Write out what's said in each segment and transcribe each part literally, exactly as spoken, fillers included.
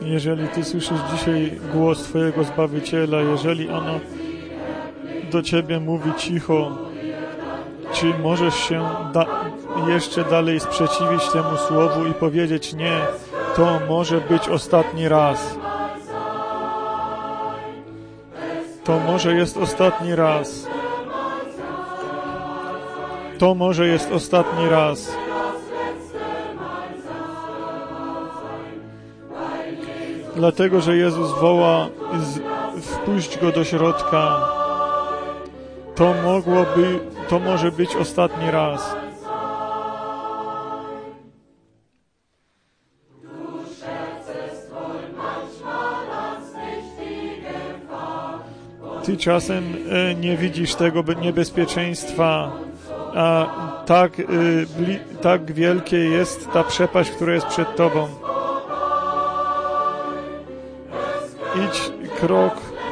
Jeżeli Ty słyszysz dzisiaj głos Twojego Zbawiciela, jeżeli ono do Ciebie mówi cicho, czy możesz się da- jeszcze dalej sprzeciwić temu słowu i powiedzieć nie, to może być ostatni raz. To może jest ostatni raz. To może jest ostatni raz. Dlatego, że Jezus woła, z, wpuść Go do środka. To mogłoby, to może być ostatni raz. Ty czasem e, nie widzisz tego niebezpieczeństwa, a tak, e, bli, tak wielkie jest ta przepaść, która jest przed Tobą. Idź krok.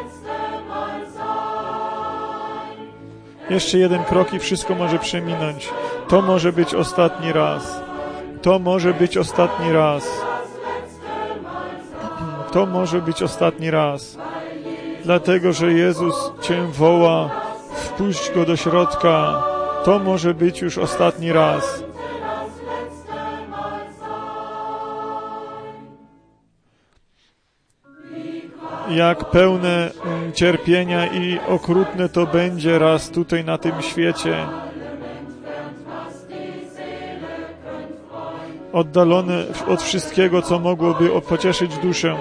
Jeszcze jeden krok i wszystko może przeminąć. To może być ostatni raz. To może być ostatni raz. To może być ostatni raz. Dlatego, że Jezus Cię woła, wpuść Go do środka. To może być już ostatni raz. Jak pełne cierpienia i okrutne to będzie raz tutaj na tym świecie. Oddalone od wszystkiego, co mogłoby pocieszyć duszę.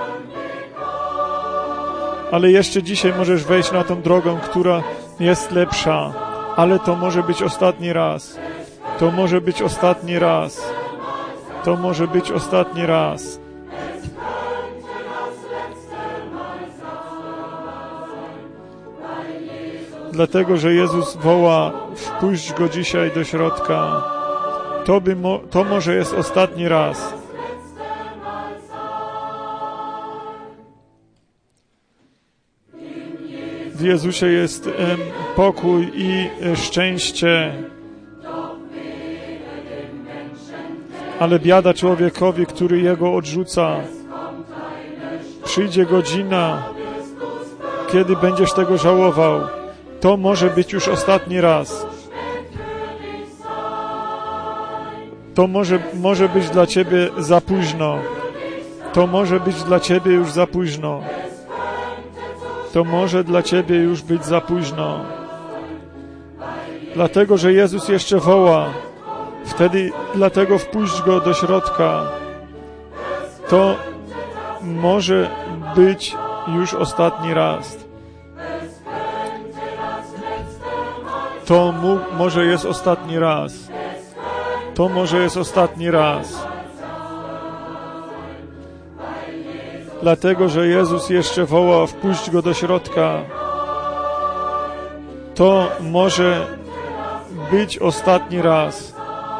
Ale jeszcze dzisiaj możesz wejść na tą drogę, która jest lepsza. Ale to może być ostatni raz. To może być ostatni raz. To może być ostatni raz. Dlatego, że Jezus woła, wpuść Go dzisiaj do środka. To, by mo- to może jest ostatni raz. W Jezusie jest em, pokój i e, szczęście. Ale biada człowiekowi, który Jego odrzuca. Przyjdzie godzina, kiedy będziesz tego żałował. To może być już ostatni raz. To może, może być dla Ciebie za późno. To może być dla Ciebie już za późno. To może dla Ciebie już być za późno. Dlatego, że Jezus jeszcze woła. Wtedy, dlatego wpuść Go do środka. To może być już ostatni raz. To mu, może jest ostatni raz. To może jest ostatni raz. Dlatego, że Jezus jeszcze woła, wpuść Go do środka. To może być ostatni raz.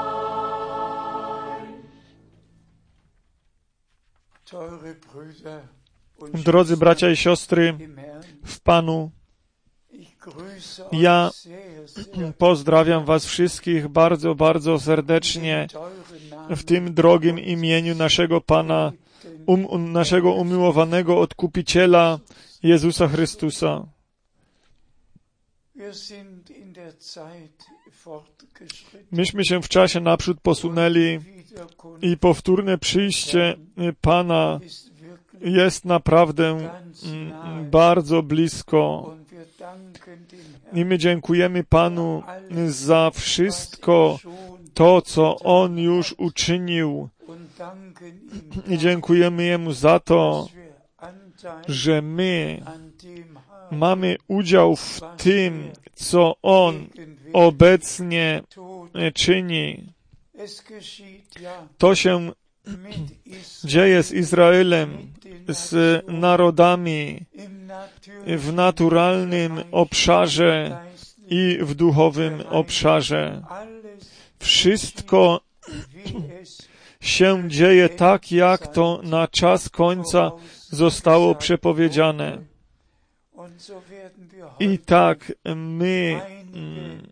Drodzy bracia i siostry w Panu, ja pozdrawiam Was wszystkich bardzo, bardzo serdecznie w tym drogim imieniu naszego Pana, um, um, naszego umiłowanego Odkupiciela Jezusa Chrystusa. Myśmy się w czasie naprzód posunęli i powtórne przyjście Pana jest naprawdę bardzo blisko. I my dziękujemy Panu za wszystko to, co On już uczynił. I dziękujemy Jemu za to, że my mamy udział w tym, co On obecnie czyni. To się dzieje z Izraelem, z narodami w naturalnym obszarze i w duchowym obszarze. Wszystko się dzieje tak, jak to na czas końca zostało przepowiedziane. I tak my mm,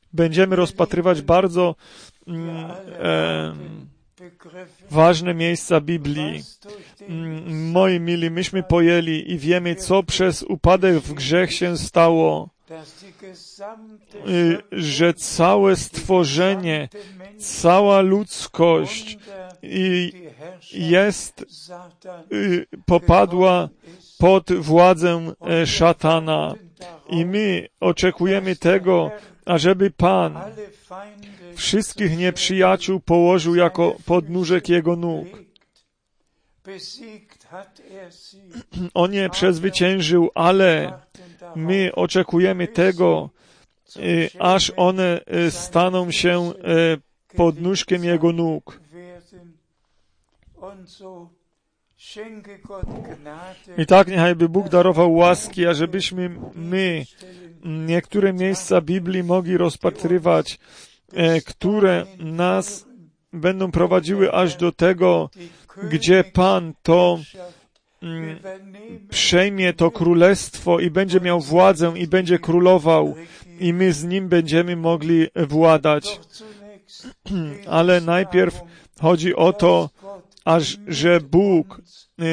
będziemy rozpatrywać bardzo mm, e, ważne miejsca Biblii. Mm, moi mili, myśmy pojęli i wiemy, co przez upadek w grzech się stało, y, że całe stworzenie, cała ludzkość i jest, y, popadła pod władzę e, szatana. I my oczekujemy tego, ażeby Pan wszystkich nieprzyjaciół położył jako podnóżek Jego nóg. On je przezwyciężył, ale my oczekujemy tego, y, aż one y, staną się y, podnóżkiem Jego nóg. I tak niechajby Bóg darował łaski, ażebyśmy my niektóre miejsca Biblii mogli rozpatrywać, e, które nas będą prowadziły aż do tego, gdzie Pan to mm, przejmie to królestwo i będzie miał władzę i będzie królował i my z Nim będziemy mogli władać. Ale najpierw chodzi o to, aż że Bóg,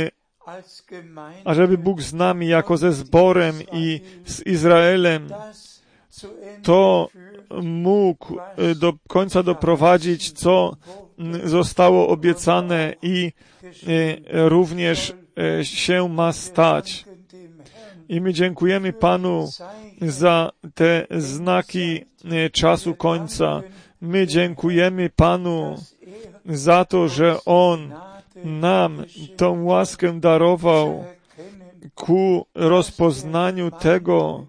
ażeby Bóg z nami jako ze zborem i z Izraelem to mógł do końca doprowadzić, co zostało obiecane i również się ma stać. I my dziękujemy Panu za te znaki czasu końca. My dziękujemy Panu za to, że On nam tą łaskę darował ku rozpoznaniu tego,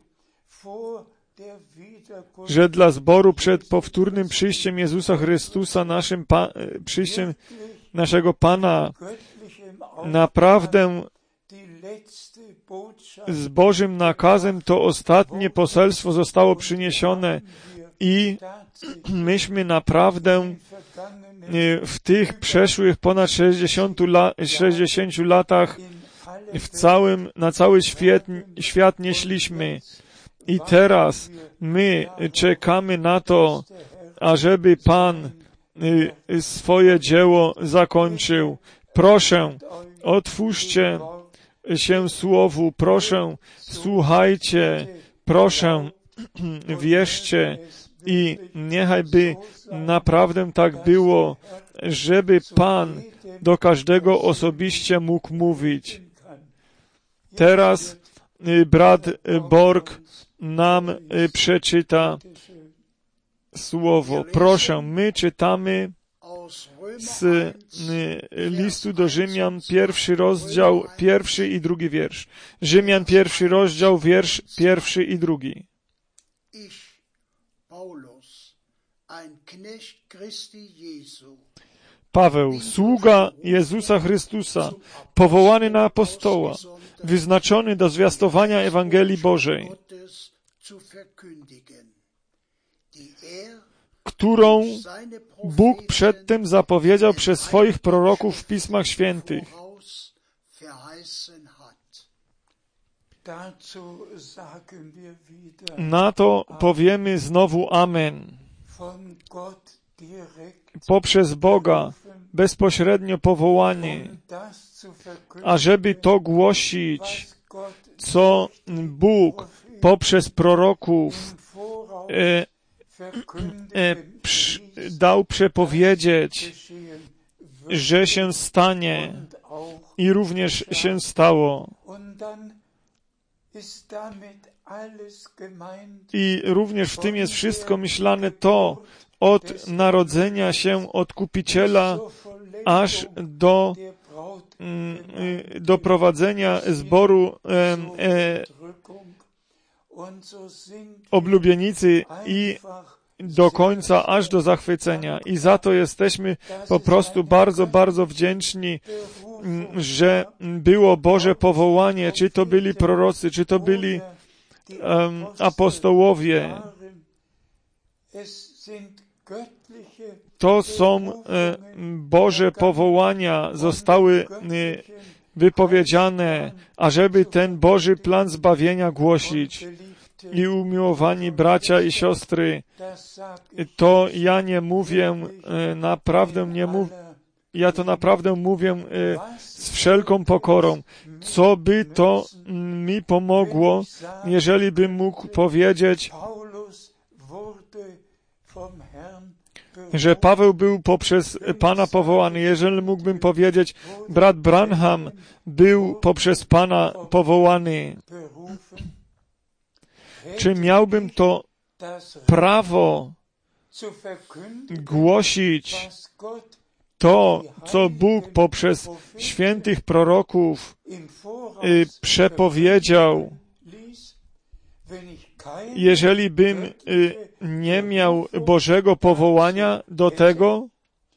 że dla zboru przed powtórnym przyjściem Jezusa Chrystusa, naszym pa- przyjściem naszego Pana, naprawdę z Bożym nakazem to ostatnie poselstwo zostało przyniesione i myśmy naprawdę w tych przeszłych ponad sześćdziesięciu, la, sześćdziesięciu latach w całym, na cały świat, świat nieśliśmy. I teraz my czekamy na to, ażeby Pan swoje dzieło zakończył. Proszę, otwórzcie się Słowu, proszę, słuchajcie, proszę, wierzcie i niechaj by naprawdę tak było, żeby Pan do każdego osobiście mógł mówić. Teraz brat Borg nam przeczyta słowo. Proszę, my czytamy z listu do Rzymian, pierwszy rozdział, pierwszy i drugi wiersz. Rzymian, pierwszy rozdział, wiersz pierwszy i drugi. Paweł, sługa Jezusa Chrystusa, powołany na apostoła, wyznaczony do zwiastowania Ewangelii Bożej, którą Bóg przedtem zapowiedział przez swoich proroków w Pismach Świętych. Na to powiemy znowu Amen. Poprzez Boga bezpośrednio powołani, ażeby to głosić, co Bóg poprzez proroków e, e, przy, dał przepowiedzieć, że się stanie i również się stało. I również w tym jest wszystko myślane to, od narodzenia się Odkupiciela aż do mm, doprowadzenia zboru e, e, oblubienicy i do końca, aż do zachwycenia. I za to jesteśmy po prostu bardzo, bardzo wdzięczni, że było Boże powołanie, czy to byli prorocy, czy to byli um, apostołowie. To są e, Boże powołania, zostały e, wypowiedziane, ażeby ten Boży plan zbawienia głosić. I umiłowani bracia i siostry, to ja nie mówię, naprawdę nie mówię, ja to naprawdę mówię z wszelką pokorą. Co by to mi pomogło, jeżeli bym mógł powiedzieć, że Paweł był poprzez Pana powołany. Jeżeli mógłbym powiedzieć, brat Branham był poprzez Pana powołany. Czy miałbym to prawo głosić to, co Bóg poprzez świętych proroków y, przepowiedział, jeżeli bym y, nie miał Bożego powołania do tego?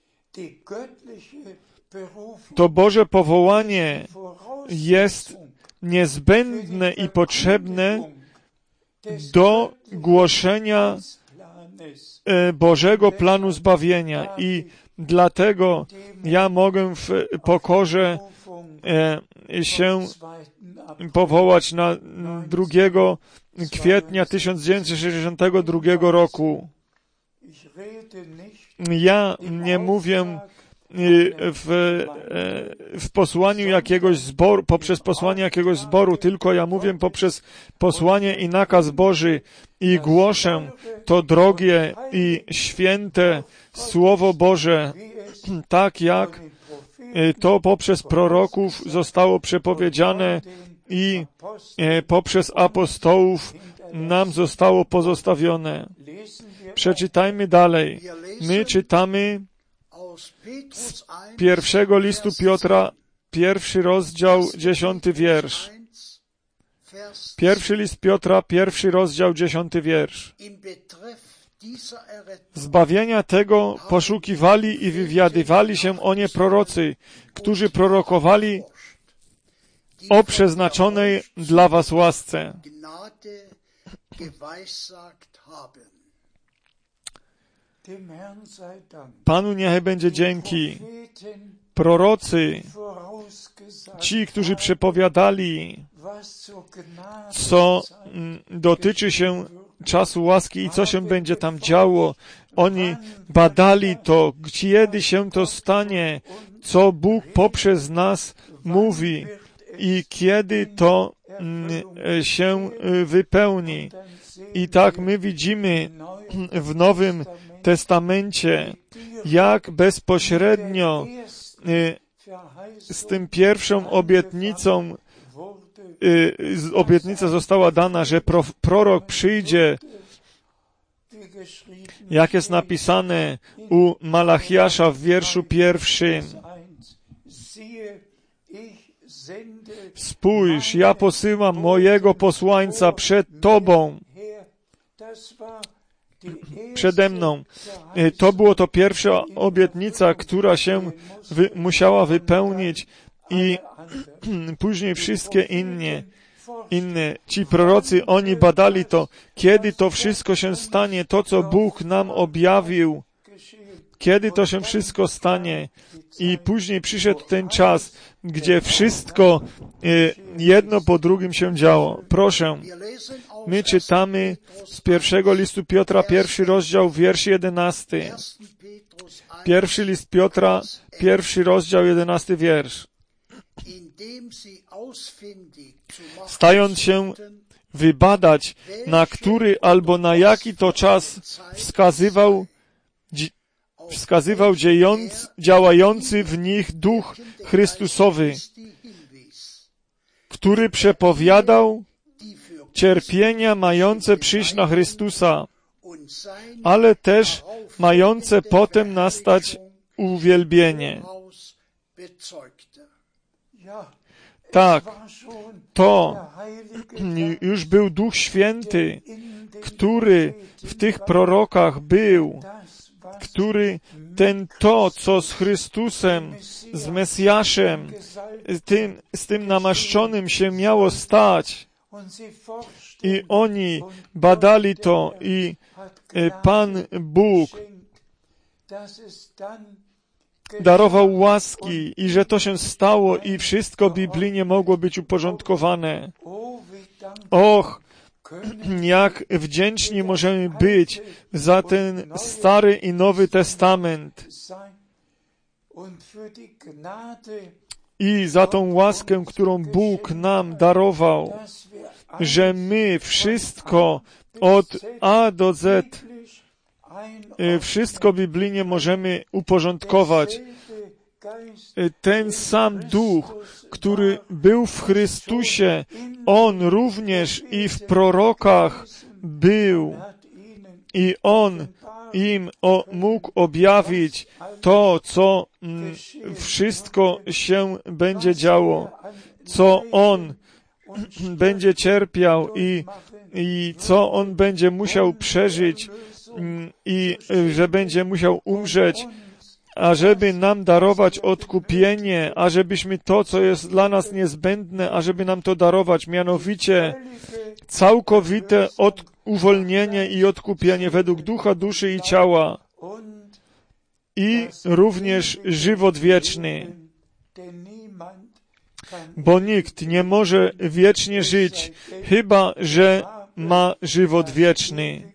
To Boże powołanie jest niezbędne i potrzebne do głoszenia y, Bożego planu zbawienia i dlatego ja mogę w pokorze e, się powołać na drugiego kwietnia tysiąc dziewięćset sześćdziesiątego drugiego roku. Ja nie mówię w, w posłaniu jakiegoś zboru, poprzez posłanie jakiegoś zboru, tylko ja mówię poprzez posłanie i nakaz Boży i głoszę to drogie i święte Słowo Boże, tak jak to poprzez proroków zostało przepowiedziane i poprzez apostołów nam zostało pozostawione. Przeczytajmy dalej. My czytamy z pierwszego listu Piotra, pierwszy rozdział, dziesiąty wiersz. Pierwszy list Piotra, pierwszy rozdział, dziesiąty wiersz. Zbawienia tego poszukiwali i wywiadywali się o nie prorocy, którzy prorokowali o przeznaczonej dla was łasce. Panu niechaj będzie dzięki. Prorocy, ci, którzy przepowiadali, co dotyczy się czasu łaski i co się będzie tam działo, oni badali to, kiedy się to stanie, co Bóg poprzez nas mówi i kiedy to się wypełni. I tak my widzimy w Nowym Testamencie, jak bezpośrednio z tym pierwszą obietnicą obietnica została dana, że prorok przyjdzie, jak jest napisane u Malachiasza w wierszu pierwszym. Spójrz, ja posyłam mojego posłańca przed Tobą, przede mną. To było to pierwsza obietnica, która się wy, musiała wypełnić i później wszystkie inne, inne. Ci prorocy, oni badali to, kiedy to wszystko się stanie, to, co Bóg nam objawił, kiedy to się wszystko stanie. I później przyszedł ten czas, gdzie wszystko jedno po drugim się działo. Proszę, my czytamy z pierwszego listu Piotra, pierwszy rozdział, wiersz jedenasty. Pierwszy list Piotra, pierwszy rozdział, jedenasty wiersz. Stając się wybadać, na który albo na jaki to czas wskazywał, wskazywał dziejąc, działający w nich Duch Chrystusowy, który przepowiadał cierpienia mające przyjść na Chrystusa, ale też mające potem nastać uwielbienie. Tak, to już był Duch Święty, który w tych prorokach był, który ten to, co z Chrystusem, z Mesjaszem, z tym, z tym namaszczonym się miało stać. I oni badali to i Pan Bóg darował łaski i że to się stało i wszystko biblijnie mogło być uporządkowane. Och, jak wdzięczni możemy być za ten Stary i Nowy Testament i za tą łaskę, którą Bóg nam darował, że my wszystko od A do Z, wszystko biblijnie możemy uporządkować. Ten sam Duch, który był w Chrystusie, On również i w prorokach był i On im o, mógł objawić to, co m, wszystko się będzie działo, co On będzie cierpiał i, i co On będzie musiał przeżyć m, i że będzie musiał umrzeć, ażeby nam darować odkupienie, ażebyśmy to, co jest dla nas niezbędne, ażeby nam to darować, mianowicie całkowite od, uwolnienie i odkupienie według ducha, duszy i ciała i również żywot wieczny. Bo nikt nie może wiecznie żyć, chyba że ma żywot wieczny.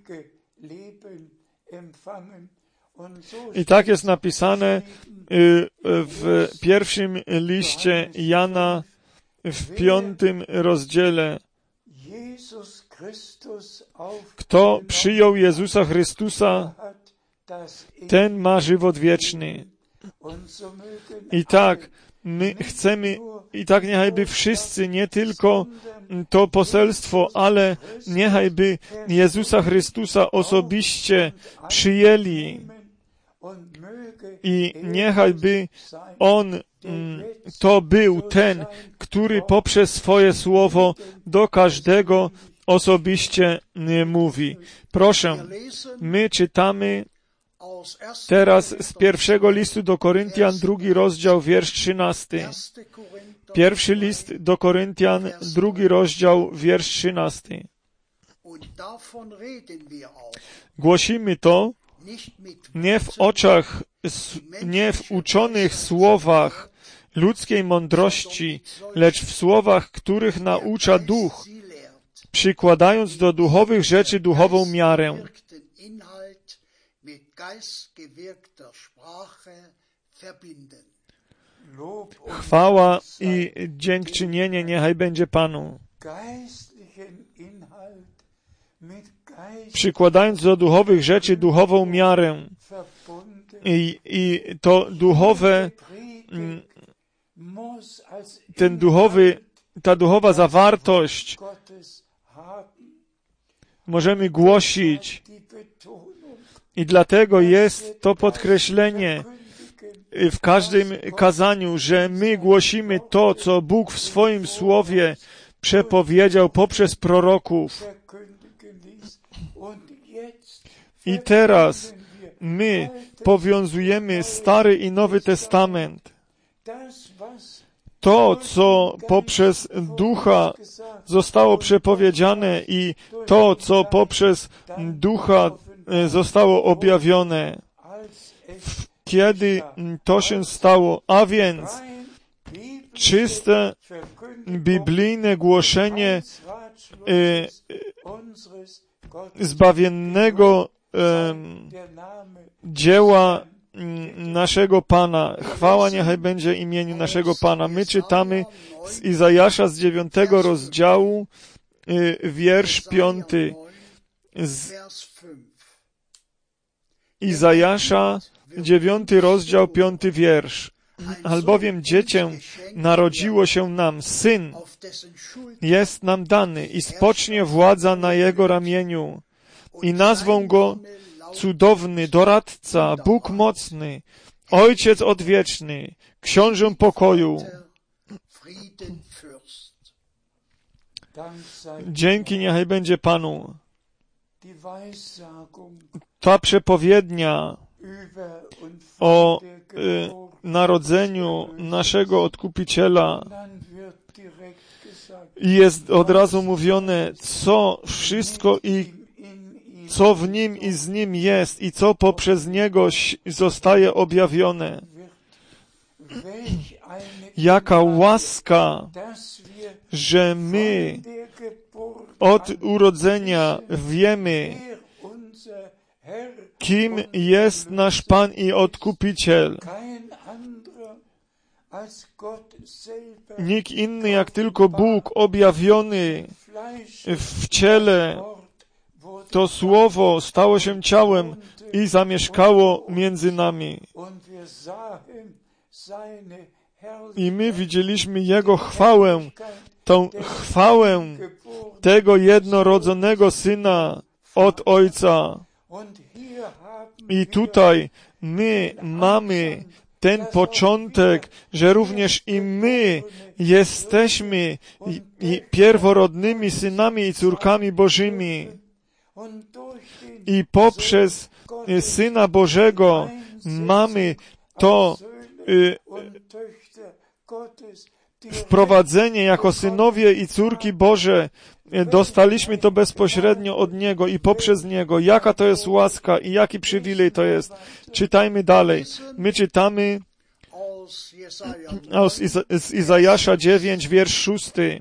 I tak jest napisane w pierwszym liście Jana w piątym rozdziale. Kto przyjął Jezusa Chrystusa, ten ma żywot wieczny. I tak my chcemy, i tak niechajby wszyscy, nie tylko to poselstwo, ale niechajby Jezusa Chrystusa osobiście przyjęli i niechajby On to był ten, który poprzez swoje słowo do każdego osobiście mówi. Proszę, my czytamy teraz z pierwszego listu do Koryntian, drugi rozdział, wiersz trzynasty. Pierwszy list do Koryntian, drugi rozdział, wiersz trzynasty. Głosimy to nie w oczach, nie w uczonych słowach ludzkiej mądrości, lecz w słowach, których naucza Duch, przykładając do duchowych rzeczy duchową miarę. Chwała i dziękczynienie niechaj będzie Panu. Przykładając do duchowych rzeczy duchową miarę. I, i to duchowe, ten duchowy, ta duchowa zawartość możemy głosić. I dlatego jest to podkreślenie w każdym kazaniu, że my głosimy to, co Bóg w swoim słowie przepowiedział poprzez proroków. I teraz my powiązujemy Stary i Nowy Testament. To, co poprzez Ducha zostało przepowiedziane i to, co poprzez Ducha zostało objawione. Kiedy to się stało, a więc czyste biblijne głoszenie e, zbawiennego e, dzieła naszego Pana. Chwała niechaj będzie imieniu naszego Pana. My czytamy z Izajasza z dziewiątego rozdziału, e, wiersz piąty. Z Izajasza, dziewiąty rozdział, piąty wiersz. Albowiem dziecię narodziło się nam, syn jest nam dany i spocznie władza na jego ramieniu i nazwą go cudowny, doradca, Bóg mocny, Ojciec odwieczny, książę pokoju. Dzięki niechaj będzie Panu. Ta przepowiednia o y, narodzeniu naszego Odkupiciela i jest od razu mówione, co wszystko i co w Nim i z Nim jest i co poprzez Niego zostaje objawione. Jaka łaska, że my od urodzenia wiemy, kim jest nasz Pan i Odkupiciel. Nikt inny jak tylko Bóg objawiony w ciele. To Słowo stało się ciałem i zamieszkało między nami. I my widzieliśmy Jego chwałę, tą chwałę tego jednorodzonego Syna od Ojca. I tutaj my mamy ten początek, że również i my jesteśmy pierworodnymi synami i córkami Bożymi. I poprzez Syna Bożego mamy to y, wprowadzenie jako synowie i córki Boże. Dostaliśmy to bezpośrednio od Niego i poprzez Niego. Jaka to jest łaska i jaki przywilej to jest. Czytajmy dalej. My czytamy z Izajasza dziewięć, wiersz szósty.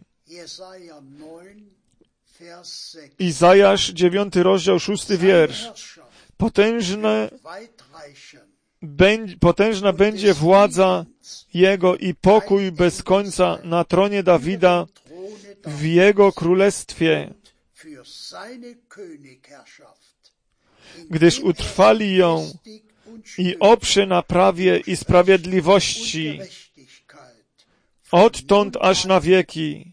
Izajasz dziewiąty rozdział, szósty wiersz. Potężne, bę, potężna będzie władza Jego i pokój bez końca na tronie Dawida w Jego królestwie, gdyż utrwali ją i oprze na prawie i sprawiedliwości, odtąd aż na wieki.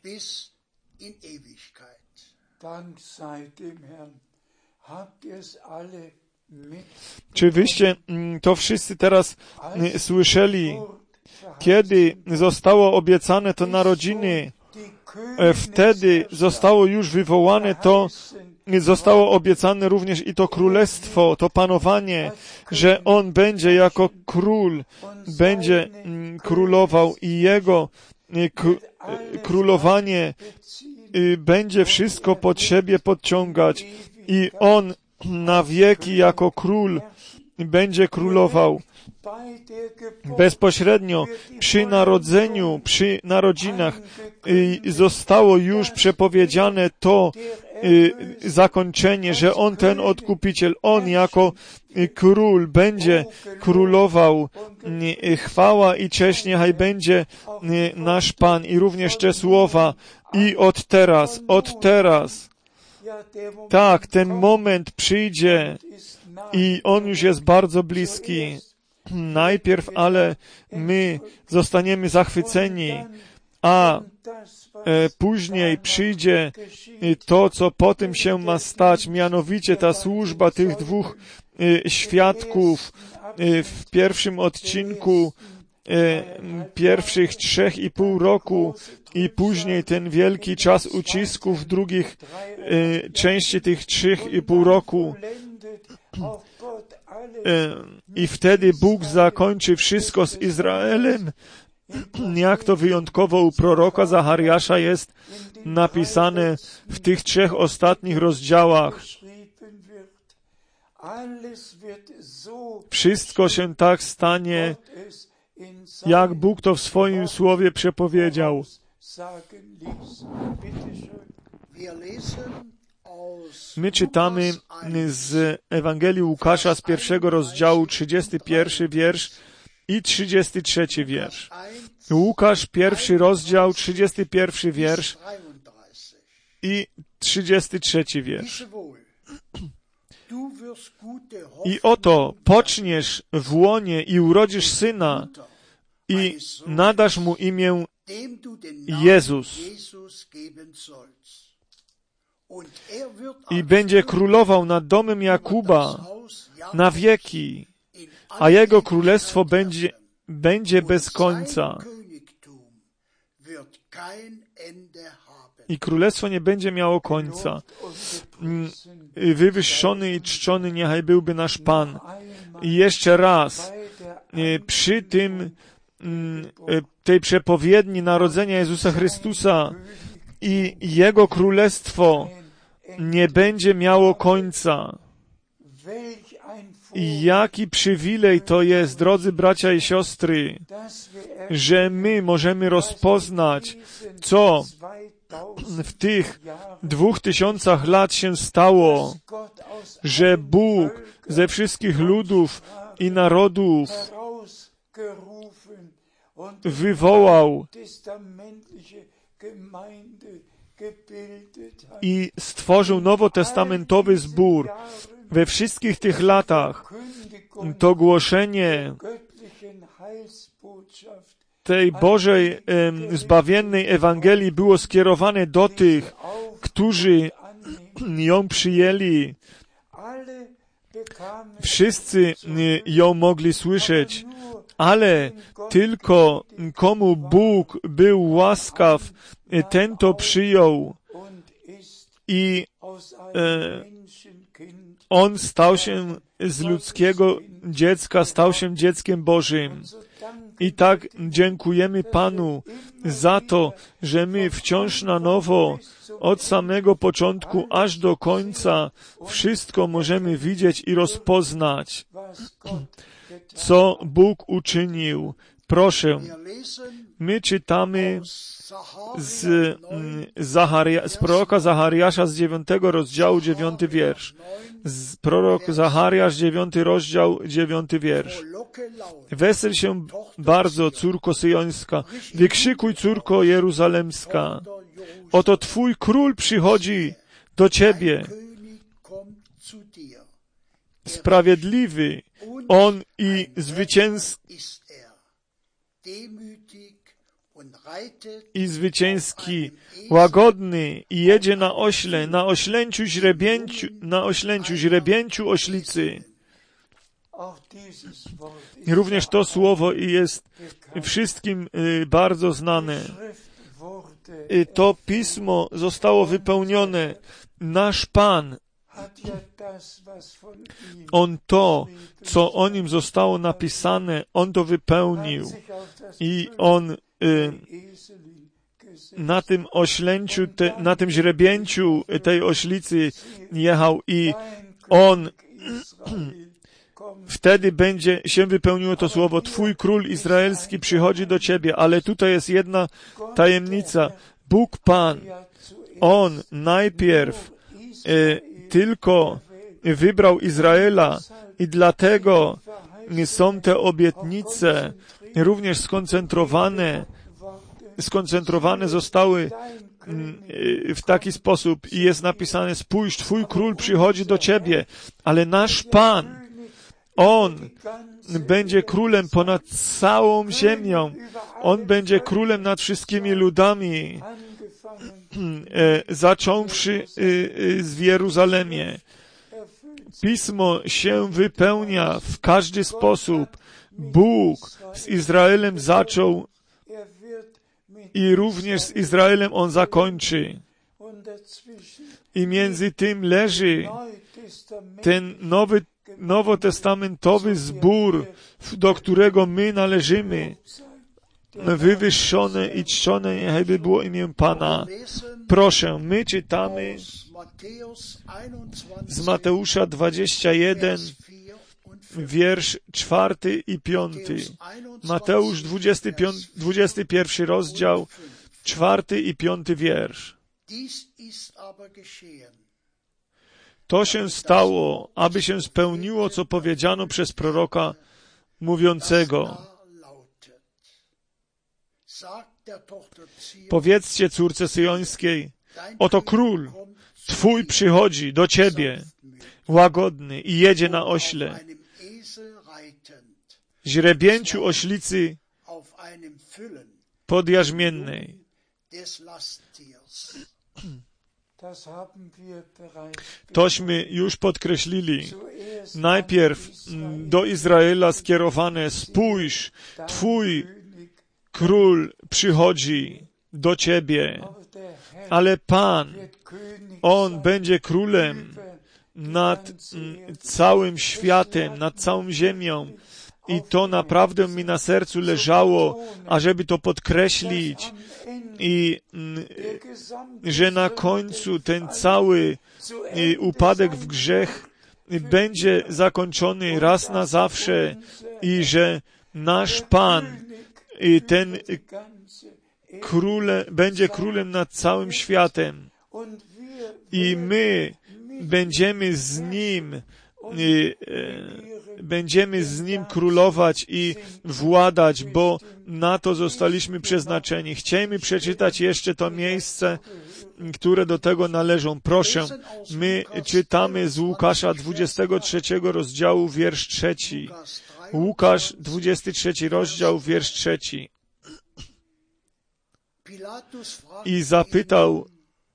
Czy wyście to wszyscy teraz słyszeli? Kiedy zostało obiecane to narodziny, wtedy zostało już wywołane to, zostało obiecane również i to królestwo, to panowanie, że On będzie jako król, będzie królował i Jego królowanie będzie wszystko pod siebie podciągać i On na wieki jako król będzie królował. Bezpośrednio przy narodzeniu, przy narodzinach zostało już przepowiedziane to zakończenie, że On, ten Odkupiciel, On jako król będzie królował. Chwała i cześć niechaj będzie nasz Pan i również te słowa i od teraz, od teraz. Tak, ten moment przyjdzie i on już jest bardzo bliski. Najpierw, ale my zostaniemy zachwyceni, a e, później przyjdzie to, co po tym się ma stać, mianowicie ta służba tych dwóch e, świadków e, w pierwszym odcinku e, pierwszych trzech i pół roku i później ten wielki czas ucisku w drugich e, części tych trzech i pół roku. I wtedy Bóg zakończy wszystko z Izraelem, jak to wyjątkowo u proroka Zachariasza jest napisane w tych trzech ostatnich rozdziałach. Wszystko się tak stanie, jak Bóg to w swoim słowie przepowiedział. My czytamy z Ewangelii Łukasza z pierwszego rozdziału, trzydziesty pierwszy wiersz i trzydziesty trzeci wiersz. Łukasz, pierwszy rozdział, trzydziesty pierwszy wiersz i trzydziesty trzeci wiersz. I oto poczniesz w łonie i urodzisz syna i nadasz mu imię Jezus. I będzie królował nad domem Jakuba na wieki, a jego królestwo będzie, będzie bez końca. I królestwo nie będzie miało końca. Wywyższony i czczony niechaj byłby nasz Pan. I jeszcze raz, przy tym, tej przepowiedni narodzenia Jezusa Chrystusa i Jego królestwo nie będzie miało końca. I jaki przywilej to jest, drodzy bracia i siostry, że my możemy rozpoznać, co w tych dwóch tysiącach lat się stało, że Bóg ze wszystkich ludów i narodów wywołał i stworzył nowotestamentowy zbór. We wszystkich tych latach to głoszenie tej Bożej em, zbawiennej Ewangelii było skierowane do tych, którzy ją przyjęli. Wszyscy ją mogli słyszeć, ale tylko komu Bóg był łaskaw, ten to przyjął i e, on stał się z ludzkiego dziecka, stał się dzieckiem Bożym. I tak dziękujemy Panu za to, że my wciąż na nowo, od samego początku aż do końca, wszystko możemy widzieć i rozpoznać, co Bóg uczynił. Proszę, my czytamy z, Zacharia, z proroka Zachariasza z dziewiątego rozdziału, dziewiąty wiersz. Z prorok Zachariasz, dziewiąty rozdział, dziewiąty wiersz. Wesel się bardzo, córko syjońska, wykrzykuj, córko jeruzalemska. Oto Twój król przychodzi do Ciebie. Sprawiedliwy On i zwycięski. I zwycięski, łagodny i jedzie na ośle, na oślęciu źrebięciu, na oślęciu źrebięciu oślicy. Również to słowo jest wszystkim bardzo znane. To pismo zostało wypełnione. Nasz Pan, On to, co o Nim zostało napisane, On to wypełnił. I On y, na tym oślęciu, te, na tym źrebięciu tej oślicy jechał i On wtedy będzie się wypełniło to słowo, Twój król izraelski przychodzi do Ciebie, ale tutaj jest jedna tajemnica. Bóg Pan, On najpierw e, tylko wybrał Izraela i dlatego są te obietnice również skoncentrowane, skoncentrowane zostały w taki sposób i jest napisane, spójrz, Twój król przychodzi do Ciebie, ale nasz Pan, On będzie królem ponad całą ziemią. On będzie królem nad wszystkimi ludami, zacząwszy w Jeruzalemie. Pismo się wypełnia w każdy sposób. Bóg z Izraelem zaczął i również z Izraelem On zakończy. I między tym leży ten nowy, nowotestamentowy zbór, do którego my należymy. Wywyższone i czczone niechaj było imię Pana. Proszę, my czytamy z Mateusza dwadzieścia jeden, wiersz czwarty i piąty. Mateusz dwudziesty piąty, dwudziesty pierwszy rozdział, czwarty i piąty wiersz. To się stało, aby się spełniło, co powiedziano przez proroka mówiącego. Powiedzcie córce syjońskiej, oto król Twój przychodzi do Ciebie, łagodny i jedzie na ośle, źrebięciu oślicy podjarzmiennej. Tośmy już podkreślili. Najpierw do Izraela skierowane, spójrz, Twój król przychodzi do Ciebie, ale Pan, On będzie królem nad całym światem, nad całą ziemią. I to naprawdę mi na sercu leżało, ażeby to podkreślić. I że na końcu ten cały upadek w grzech będzie zakończony raz na zawsze i że nasz Pan, ten króle, będzie królem nad całym światem i my będziemy z Nim, będziemy z Nim królować i władać, bo na to zostaliśmy przeznaczeni. Chcielibyśmy przeczytać jeszcze to miejsce, które do tego należą. Proszę, my czytamy z Łukasza dwudziestego trzeciego rozdziału, wiersz trzeci. Łukasz, dwudziesty trzeci rozdział, wiersz trzeci. I zapytał,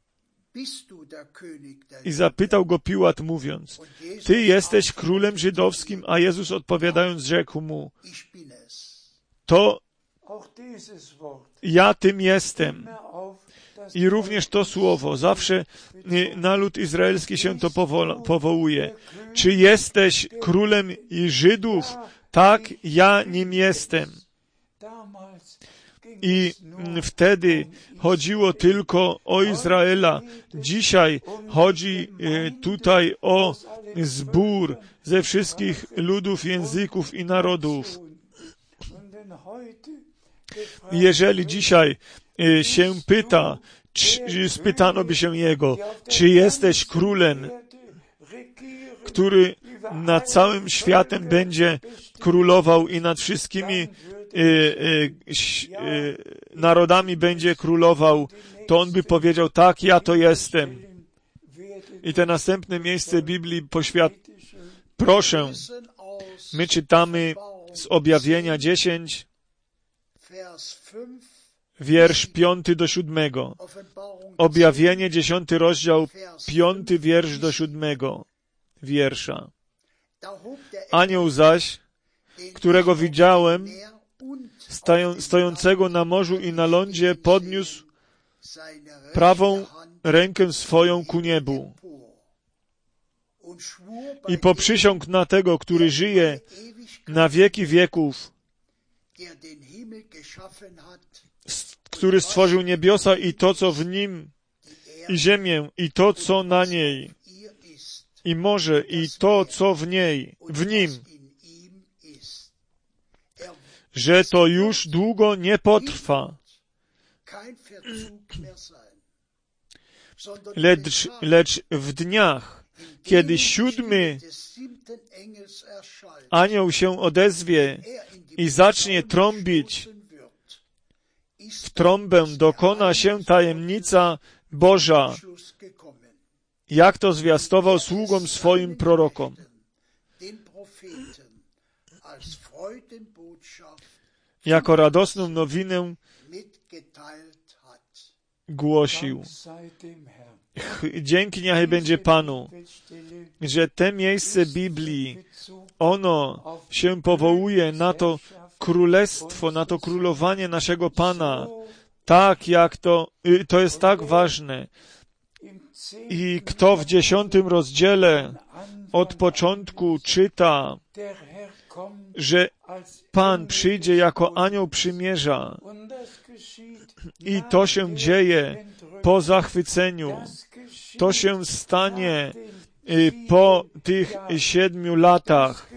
I zapytał go Piłat, mówiąc, Ty jesteś królem żydowskim, a Jezus odpowiadając rzekł mu, to ja tym jestem. I również to słowo, zawsze na lud izraelski się to powo- powołuje. Czy jesteś królem i Żydów? Tak, ja nim jestem. I wtedy chodziło tylko o Izraela. Dzisiaj chodzi tutaj o zbór ze wszystkich ludów, języków i narodów. Jeżeli dzisiaj się pyta, czy, spytano by się jego, czy jesteś królem, który nad całym światem będzie królował i nad wszystkimi y, y, y, narodami będzie królował, to on by powiedział, tak, ja to jestem. I te następne miejsce Biblii poświat... Proszę, my czytamy z Objawienia dziesięć, wiersz piąty do siódmego. Objawienie, dziesiąty rozdział, piąty wiersz do siódmego wiersza. Anioł zaś, którego widziałem, stają, stojącego na morzu i na lądzie, podniósł prawą rękę swoją ku niebu i poprzysiągł na tego, który żyje na wieki wieków, który stworzył niebiosa i to, co w nim, i ziemię, i to, co na niej, i morze, i to, co w niej, w nim, że to już długo nie potrwa, lecz, lecz w dniach, kiedy siódmy anioł się odezwie i zacznie trąbić w trąbę, dokona się tajemnica Boża, jak to zwiastował sługom swoim prorokom. Jako radosną nowinę głosił. Dzięki niechaj będzie Panu, że te miejsce Biblii, ono się powołuje na to królestwo, na to królowanie naszego Pana, tak jak to, to jest tak ważne. I kto w dziesiątym rozdziale od początku czyta, że Pan przyjdzie jako anioł przymierza i to się dzieje po zachwyceniu, to się stanie po tych siedmiu latach,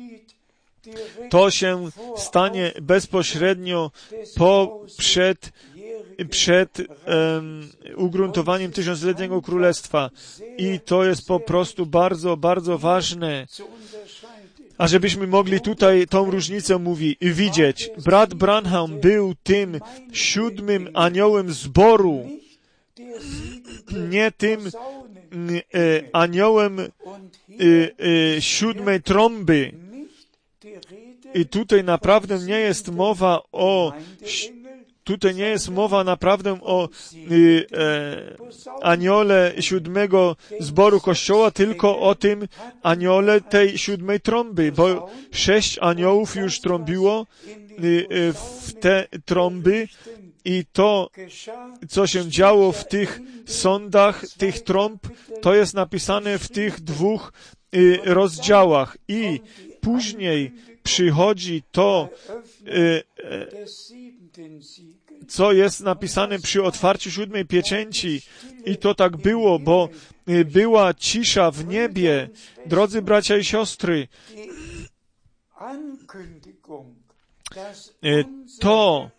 to się stanie bezpośrednio po, przed, przed um, ugruntowaniem tysiącletniego królestwa. I to jest po prostu bardzo, bardzo ważne, ażebyśmy mogli tutaj tą różnicę mówić i widzieć. Brat Branham był tym siódmym aniołem zboru, nie tym e, aniołem e, e, siódmej trąby. I tutaj naprawdę nie jest mowa o Tutaj nie jest mowa naprawdę o y, e, aniole siódmego zboru Kościoła, tylko o tym aniole tej siódmej trąby, bo sześć aniołów już trąbiło y, y, w te trąby i to, co się działo w tych sądach, tych trąb, to jest napisane w tych dwóch y, rozdziałach. I później przychodzi to, co jest napisane przy otwarciu siódmej pieczęci. I to tak było, bo była cisza w niebie. Drodzy bracia i siostry, to,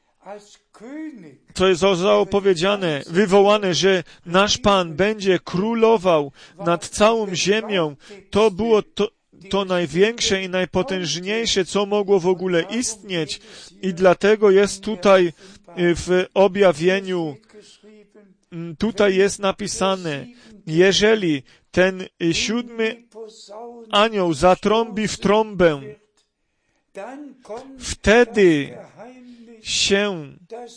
co jest zostało powiedziane, wywołane, że nasz Pan będzie królował nad całą ziemią, to było to, to największe i najpotężniejsze, co mogło w ogóle istnieć. I dlatego jest tutaj w objawieniu, tutaj jest napisane, jeżeli ten siódmy anioł zatrąbi w trąbę, wtedy się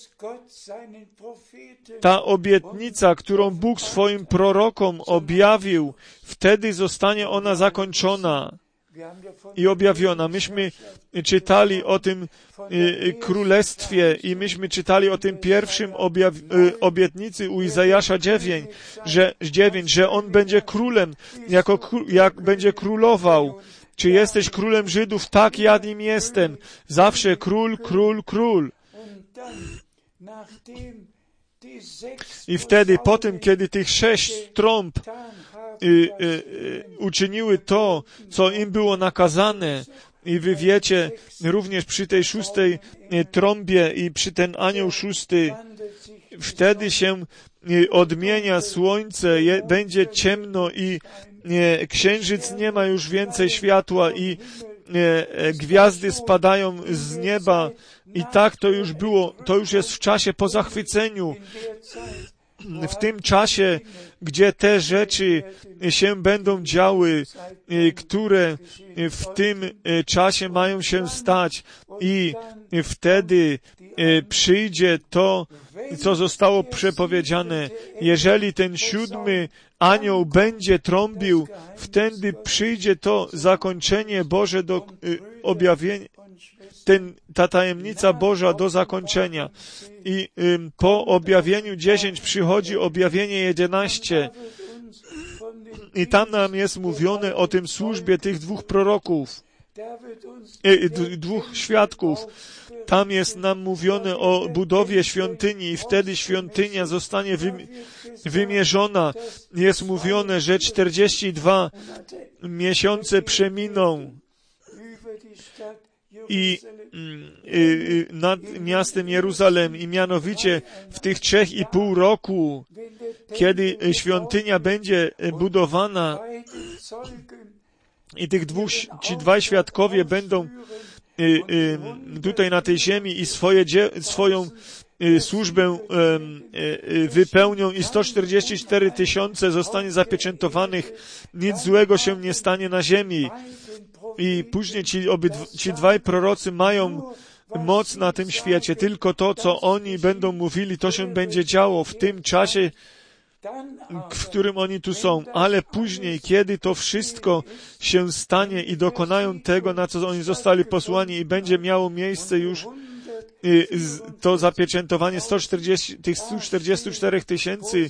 ta obietnica, którą Bóg swoim prorokom objawił, wtedy zostanie ona zakończona i objawiona. Myśmy czytali o tym y, królestwie i myśmy czytali o tym pierwszym objaw- y, obietnicy u Izajasza dziewięć, że, dziewięć, że on będzie królem, jako kró- jak będzie królował. Czy jesteś królem Żydów? Tak, ja nim jestem. Zawsze król, król, król. I wtedy, po tym, kiedy tych sześć trąb y, y, y, uczyniły to, co im było nakazane, i wy wiecie, również przy tej szóstej y, trąbie i przy ten anioł szósty, wtedy się y, odmienia słońce, je, będzie ciemno i y, księżyc nie ma już więcej światła i y, gwiazdy spadają z nieba. I tak to już było, to już jest w czasie po zachwyceniu. W tym czasie, gdzie te rzeczy się będą działy, które w tym czasie mają się stać, i wtedy przyjdzie to, co zostało przepowiedziane. Jeżeli ten siódmy anioł będzie trąbił, wtedy przyjdzie to zakończenie Boże do objawienia, ten, ta tajemnica Boża do zakończenia. I ym, po objawieniu dziesięć przychodzi objawienie jedenaście. I tam nam jest mówione o tym służbie tych dwóch proroków, e, d- dwóch świadków. Tam jest nam mówione o budowie świątyni i wtedy świątynia zostanie wymi- wymierzona. Jest mówione, że czterdzieści dwa miesiące przeminą i y, y, nad miastem Jeruzalem, i mianowicie w tych trzech i pół roku, kiedy świątynia będzie budowana i tych dwóch, ci dwaj świadkowie będą y, y, tutaj na tej ziemi i swoje, swoją y, służbę y, y, wypełnią, i sto czterdzieści cztery tysiące zostanie zapieczętowanych, nic złego się nie stanie na ziemi. I później ci, obydw- ci dwaj prorocy mają moc na tym świecie. Tylko to, co oni będą mówili, to się będzie działo w tym czasie, w którym oni tu są. Ale później, kiedy to wszystko się stanie i dokonają tego, na co oni zostali posłani, i będzie miało miejsce już y, to zapieczętowanie sto czterdzieści, tych stu czterdziestu czterech tysięcy,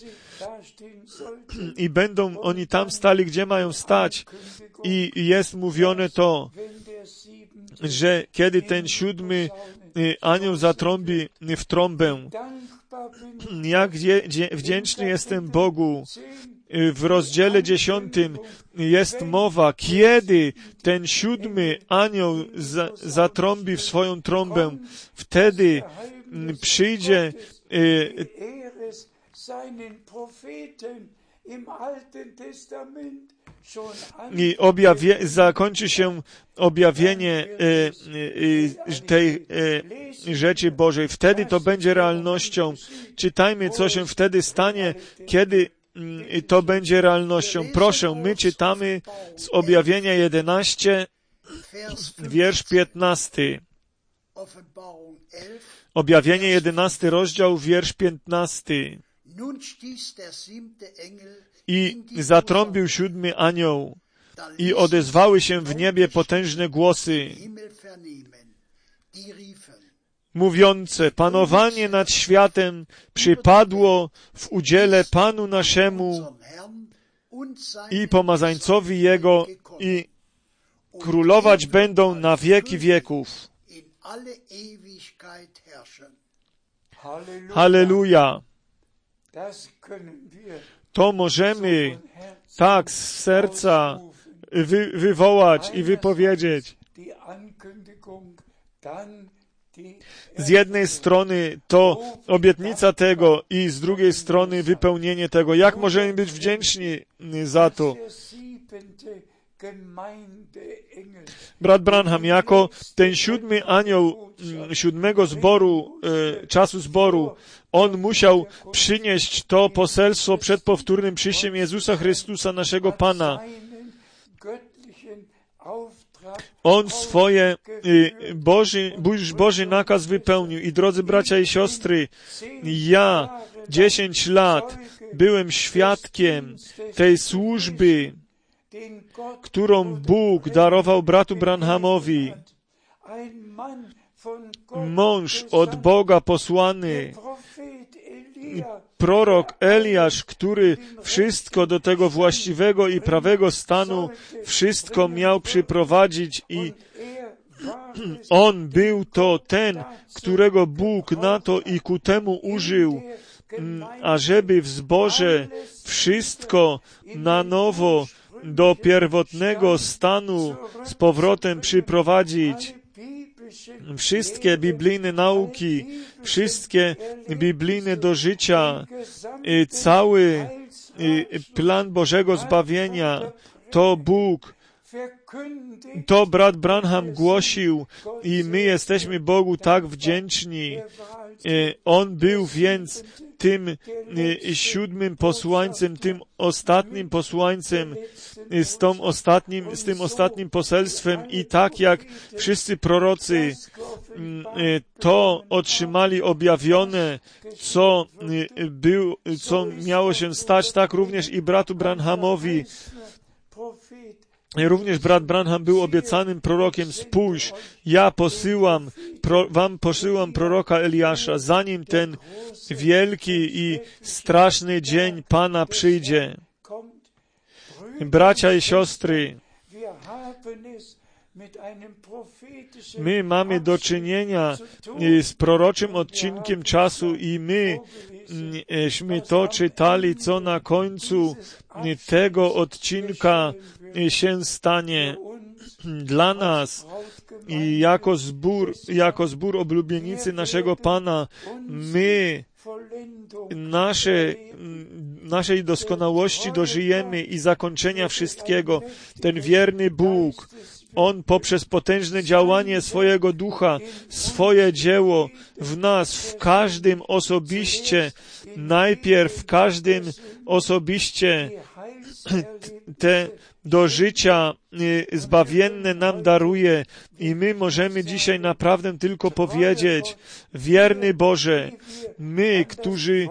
i będą oni tam stali, gdzie mają stać. I jest mówione to, że kiedy ten siódmy anioł zatrąbi w trąbę, jak wdzięczny jestem Bogu. W rozdziale dziesiątym jest mowa, kiedy ten siódmy anioł za, zatrąbi w swoją trąbę, wtedy przyjdzie i objawie, zakończy się objawienie e, e, tej e, rzeczy Bożej. Wtedy to będzie realnością. Czytajmy, co się wtedy stanie, kiedy m, to będzie realnością. Proszę, my czytamy z objawienia jedenaście, wiersz piętnasty. Objawienie jedenasty rozdział, wiersz piętnasty. I zatrąbił siódmy anioł, i odezwały się w niebie potężne głosy, mówiące: panowanie nad światem przypadło w udziale Panu naszemu i pomazańcowi Jego, i królować będą na wieki wieków. Halleluja! To możemy tak z serca wy, wywołać i wypowiedzieć. Z jednej strony to obietnica tego i z drugiej strony wypełnienie tego. Jak możemy być wdzięczni za to? Brat Branham, jako ten siódmy anioł siódmego zboru, e, czasu zboru, on musiał przynieść to poselstwo przed powtórnym przyjściem Jezusa Chrystusa, naszego Pana. On swoje y, Boży, Boży nakaz wypełnił. I drodzy bracia i siostry, ja dziesięć lat byłem świadkiem tej służby, którą Bóg darował bratu Branhamowi. Mąż od Boga posłany, prorok Eliasz, który wszystko do tego właściwego i prawego stanu, wszystko miał przyprowadzić i on był to ten, którego Bóg na to i ku temu użył, ażeby w zborze wszystko na nowo do pierwotnego stanu z powrotem przyprowadzić. Wszystkie biblijne nauki, wszystkie biblijne do życia, cały plan Bożego zbawienia, to Bóg, to brat Branham głosił i my jesteśmy Bogu tak wdzięczni. On był więc tym siódmym posłańcem, tym ostatnim posłańcem, z, tą ostatnim, z tym ostatnim poselstwem i tak jak wszyscy prorocy to otrzymali objawione, co, był, co miało się stać, tak również i bratu Branhamowi. Również brat Branham był obiecanym prorokiem. Spójrz, ja posyłam, pro, wam posyłam proroka Eliasza, zanim ten wielki i straszny dzień Pana przyjdzie. Bracia i siostry, my mamy do czynienia z proroczym odcinkiem czasu i myśmy to czytali, co na końcu tego odcinka się stanie dla nas i jako zbór, jako zbór oblubienicy naszego Pana, my nasze, naszej doskonałości dożyjemy i zakończenia wszystkiego. Ten wierny Bóg, On poprzez potężne działanie swojego ducha, swoje dzieło w nas, w każdym osobiście, najpierw w każdym osobiście te do życia zbawienne nam daruje i my możemy dzisiaj naprawdę tylko powiedzieć: wierny Boże, my, którzy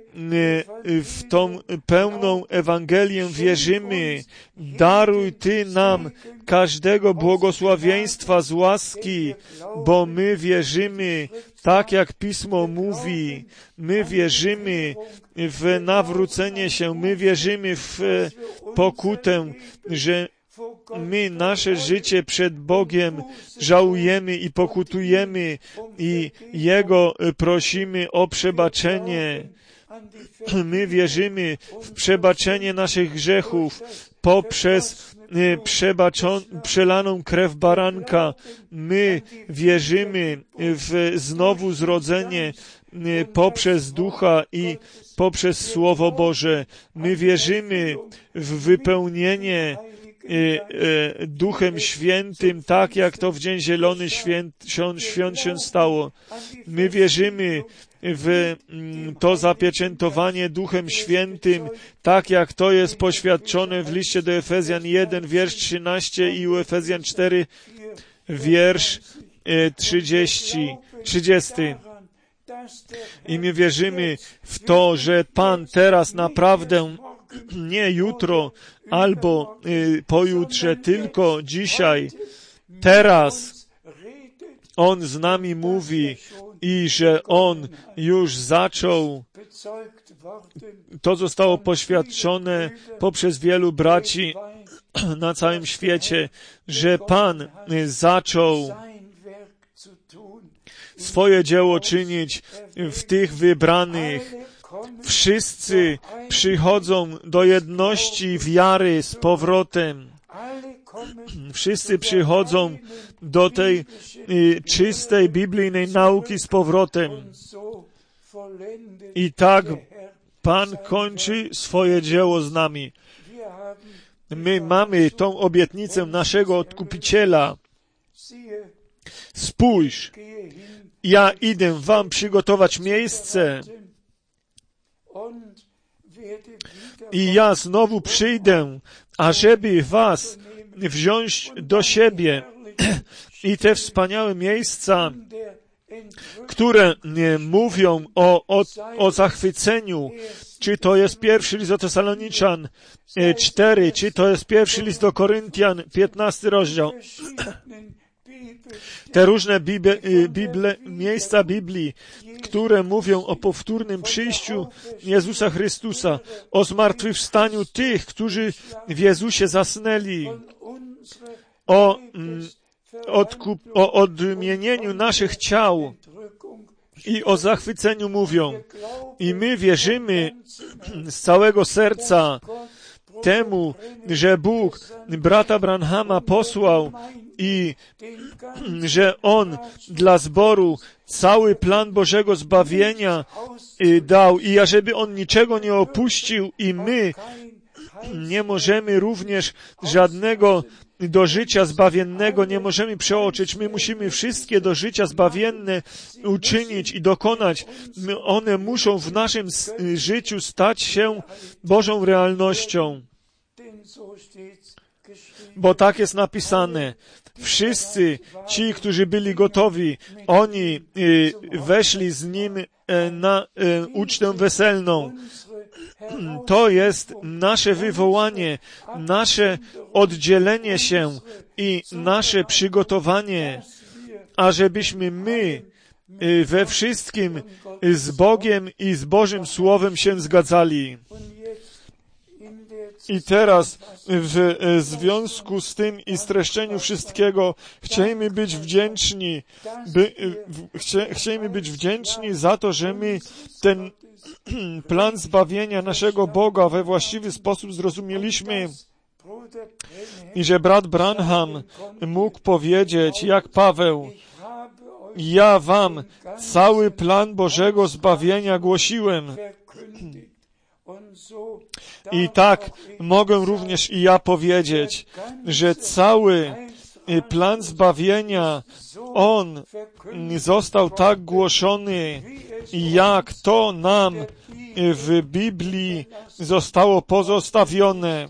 w tą pełną Ewangelię wierzymy, daruj Ty nam każdego błogosławieństwa z łaski, bo my wierzymy, tak jak Pismo mówi, my wierzymy w nawrócenie się, my wierzymy w pokutę, że my nasze życie przed Bogiem żałujemy i pokutujemy i Jego prosimy o przebaczenie. My wierzymy w przebaczenie naszych grzechów poprzez przelaną krew baranka. My wierzymy w znowu zrodzenie poprzez Ducha i poprzez Słowo Boże. My wierzymy w wypełnienie Duchem Świętym, tak jak to w Dzień Zielony Święt, świąt się stało. My wierzymy w to zapieczętowanie Duchem Świętym, tak jak to jest poświadczone w liście do Efezjan jeden, wiersz trzynaście i u Efezjan cztery, wiersz trzydziesty. trzydziesty. I my wierzymy w to, że Pan teraz naprawdę, nie jutro albo y, pojutrze, tylko dzisiaj, teraz On z nami mówi i że On już zaczął. To zostało poświadczone poprzez wielu braci na całym świecie, że Pan zaczął swoje dzieło czynić w tych wybranych. Wszyscy przychodzą do jedności wiary z powrotem. Wszyscy przychodzą do tej y, czystej biblijnej nauki z powrotem. I tak Pan kończy swoje dzieło z nami. My mamy tą obietnicę naszego Odkupiciela. Spójrz, ja idę wam przygotować miejsce i ja znowu przyjdę, ażeby was wziąć do siebie. I te wspaniałe miejsca, które mówią o, o, o zachwyceniu, czy to jest pierwszy list do Tesaloniczan cztery, czy to jest pierwszy list do Koryntian, piętnasty rozdział. Te różne Bible, Bible, miejsca Biblii, które mówią o powtórnym przyjściu Jezusa Chrystusa, o zmartwychwstaniu tych, którzy w Jezusie zasnęli, o, odkup, o odmienieniu naszych ciał i o zachwyceniu mówią. I my wierzymy z całego serca temu, że Bóg brata Branhama posłał i że On dla zboru cały plan Bożego zbawienia dał i ażeby On niczego nie opuścił i my nie możemy również żadnego do życia zbawiennego nie możemy przeoczyć. My musimy wszystkie do życia zbawienne uczynić i dokonać. My, one muszą w naszym życiu stać się Bożą realnością. Bo tak jest napisane. Wszyscy ci, którzy byli gotowi, oni y, weszli z Nim y, na y, ucztę weselną. To jest nasze wywołanie, nasze oddzielenie się i nasze przygotowanie, ażebyśmy my we wszystkim z Bogiem i z Bożym Słowem się zgadzali. I teraz w związku z tym i streszczeniu wszystkiego chcielibyśmy być wdzięczni, by, chcie, chcielibyśmy być wdzięczni za to, że my ten plan zbawienia naszego Boga we właściwy sposób zrozumieliśmy i że brat Branham mógł powiedzieć, jak Paweł, ja wam cały plan Bożego zbawienia głosiłem. I tak mogę również i ja powiedzieć, że cały plan zbawienia, on został tak głoszony, jak to nam w Biblii zostało pozostawione.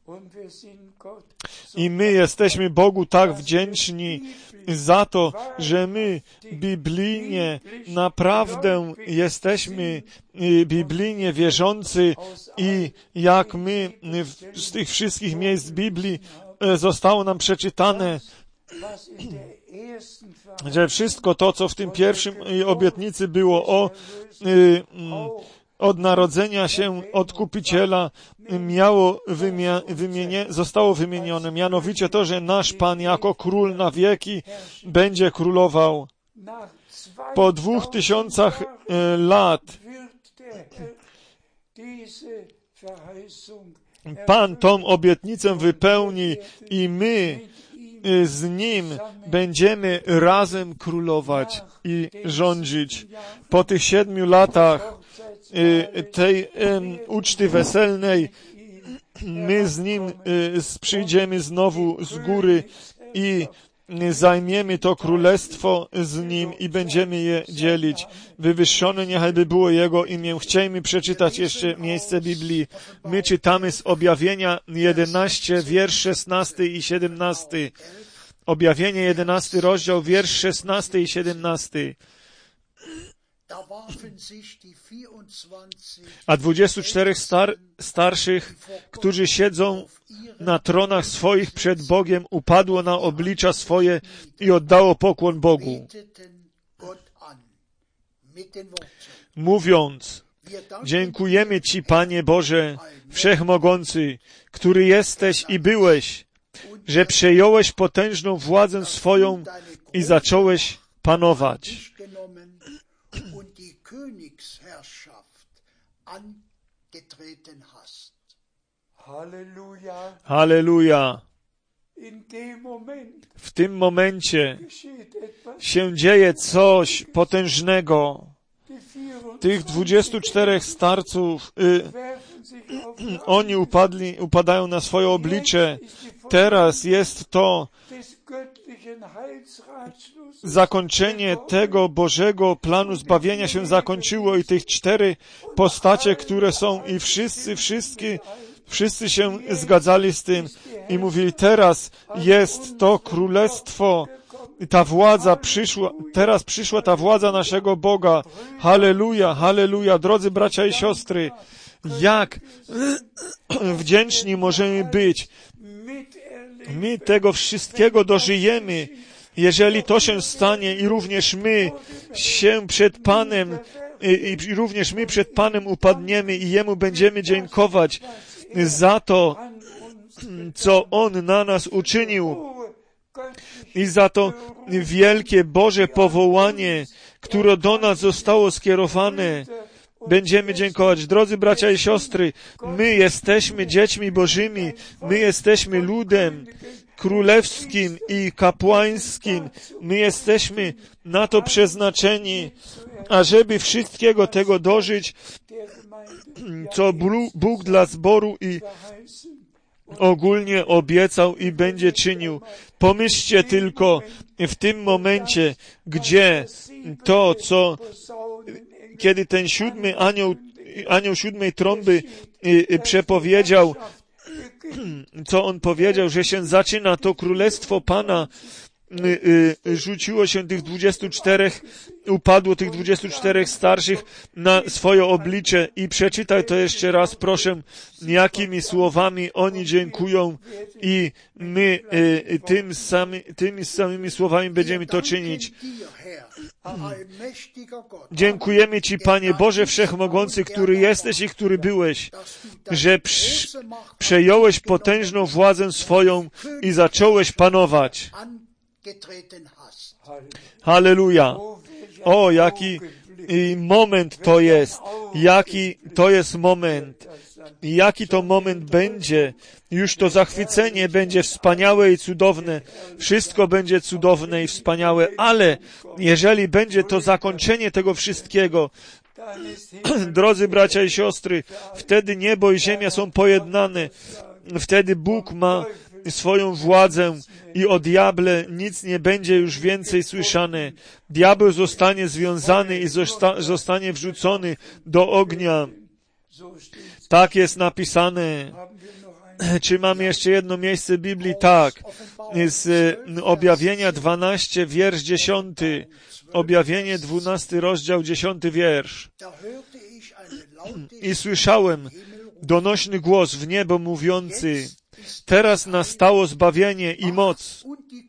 I my jesteśmy Bogu tak wdzięczni za to, że my biblijnie naprawdę jesteśmy biblijnie wierzący i jak my z tych wszystkich miejsc Biblii zostało nam przeczytane, że wszystko to, co w tym pierwszym obietnicy było o od narodzenia się Odkupiciela miało wymia- wymienie- zostało wymienione, mianowicie to, że nasz Pan jako Król na wieki będzie królował. Po dwóch tysiącach e, lat Pan tą obietnicę wypełni i my z Nim będziemy razem królować i rządzić. Po tych siedmiu latach tej um, uczty weselnej my z Nim y, przyjdziemy znowu z góry i zajmiemy to królestwo z Nim i będziemy je dzielić. Wywyższone niechaj było Jego imię. Chcielibyśmy przeczytać jeszcze miejsce Biblii. My czytamy z Objawienia jedenaście, wiersz szesnasty i siedemnasty. Objawienie jedenasty rozdział, wiersz szesnasty i siedemnasty. A dwudziestu czterech star, starszych, którzy siedzą na tronach swoich przed Bogiem, upadło na oblicza swoje i oddało pokłon Bogu, mówiąc, Dziękujemy Ci, Panie Boże, Wszechmogący, który jesteś i byłeś, że przejąłeś potężną władzę swoją i zacząłeś panować. Halleluja! W tym momencie się dzieje coś potężnego. Tych dwudziestu czterech starców, y, oni upadli, upadają na swoje oblicze. Teraz jest to zakończenie tego Bożego planu zbawienia się zakończyło i tych cztery postacie, które są i wszyscy, wszystkie, wszyscy się zgadzali z tym i mówili, teraz jest to królestwo, ta władza przyszła, teraz przyszła ta władza naszego Boga. Halleluja, halleluja, drodzy bracia i siostry, jak wdzięczni możemy być. My tego wszystkiego dożyjemy, jeżeli to się stanie i również my się przed Panem, i, i również my przed Panem upadniemy i Jemu będziemy dziękować za to, co On na nas uczynił i za to wielkie Boże powołanie, które do nas zostało skierowane. Będziemy dziękować. Drodzy bracia i siostry, my jesteśmy dziećmi Bożymi, my jesteśmy ludem królewskim i kapłańskim. My jesteśmy na to przeznaczeni, ażeby wszystkiego tego dożyć, co Bóg dla zboru i ogólnie obiecał i będzie czynił. Pomyślcie tylko w tym momencie, gdzie to, co kiedy ten siódmy anioł, anioł siódmej trąby przepowiedział, co on powiedział, że się zaczyna to królestwo Pana, rzuciło się tych dwudziestu czterech, upadło tych dwudziestu czterech starszych na swoje oblicze i przeczytaj to jeszcze raz, proszę, jakimi słowami oni dziękują i my tym sami, tymi samymi słowami będziemy to czynić. Dziękujemy Ci, Panie Boże Wszechmogący, który jesteś i który byłeś, że przy, przejąłeś potężną władzę swoją i zacząłeś panować. Halleluja! O, jaki moment to jest! Jaki to jest moment! Jaki to moment będzie! Już to zachwycenie będzie wspaniałe i cudowne. Wszystko będzie cudowne i wspaniałe, ale jeżeli będzie to zakończenie tego wszystkiego, drodzy bracia i siostry, wtedy niebo i ziemia są pojednane. Wtedy Bóg ma swoją władzę i o diable nic nie będzie już więcej słyszane. Diabeł zostanie związany i zosta- zostanie wrzucony do ognia. Tak jest napisane. Czy mamy jeszcze jedno miejsce Biblii? Tak. Z Objawienia dwanaście, wiersz dziesiąty. Objawienie dwunasty, rozdział dziesiąty wiersz. I słyszałem donośny głos w niebo mówiący, teraz nastało zbawienie i moc